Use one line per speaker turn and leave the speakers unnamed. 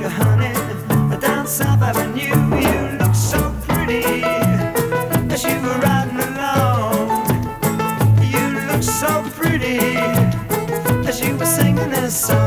sugar honey down South Avenue. You look so pretty as you were riding along. You look so pretty as you were singing this song.